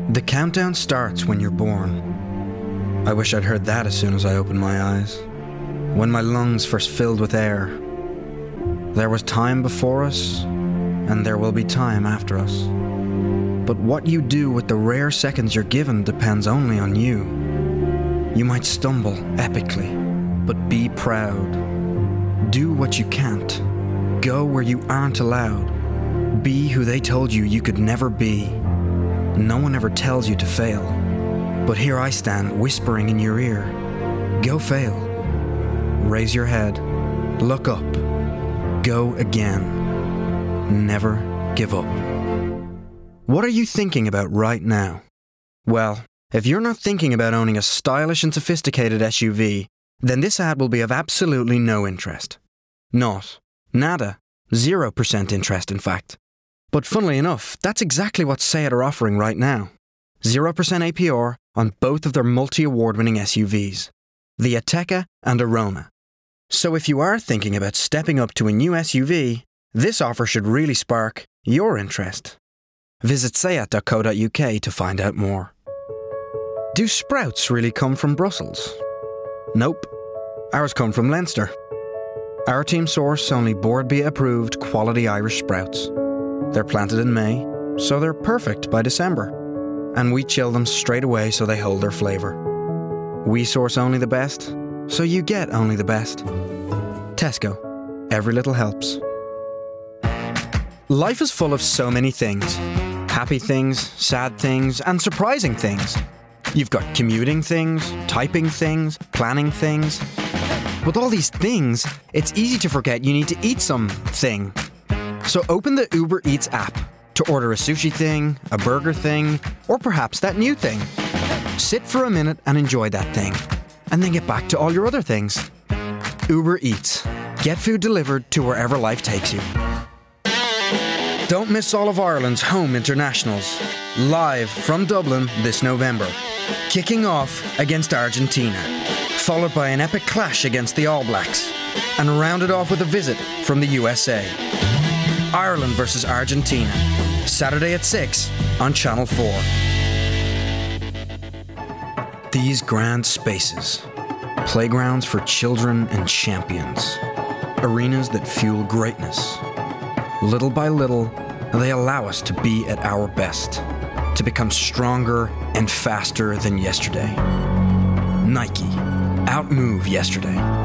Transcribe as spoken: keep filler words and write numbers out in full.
The countdown starts when you're born. I wish I'd heard that as soon as I opened my eyes. When my lungs first filled with air. There was time before us, and there will be time after us. But what you do with the rare seconds you're given depends only on you. You might stumble epically, but be proud. Do what you can't. Go where you aren't allowed. Be who they told you you could never be. No one ever tells you to fail. But here I stand whispering in your ear. Go fail. Raise your head. Look up. Go again. Never give up. What are you thinking about right now? Well, if you're not thinking about owning a stylish and sophisticated S U V, then this ad will be of absolutely no interest. Not. Nada. Zero percent interest, in fact. But funnily enough, that's exactly what Seat are offering right now. zero percent A P R on both of their multi-award-winning S U Vs, the Ateca and Arona. So if you are thinking about stepping up to a new S U V, this offer should really spark your interest. Visit seat dot co dot U K to find out more. Do sprouts really come from Brussels? Nope. Ours come from Leinster. Our team source only Board Bia approved quality Irish sprouts. They're planted in May, so they're perfect by December. And we chill them straight away so they hold their flavour. We source only the best, so you get only the best. Tesco. Every little helps. Life is full of so many things. Happy things, sad things, and surprising things. You've got commuting things, typing things, planning things. With all these things, it's easy to forget you need to eat something. So open the Uber Eats app to order a sushi thing, a burger thing, or perhaps that new thing. Sit for a minute and enjoy that thing, and then get back to all your other things. Uber Eats. Get food delivered to wherever life takes you. Don't miss all of Ireland's home internationals. Live from Dublin this November. Kicking off against Argentina, followed by an epic clash against the All Blacks, and rounded off with a visit from the U S A. Ireland versus Argentina, Saturday at six on Channel four. These grand spaces, playgrounds for children and champions, arenas that fuel greatness. Little by little, they allow us to be at our best, to become stronger and faster than yesterday. Nike, outmove yesterday.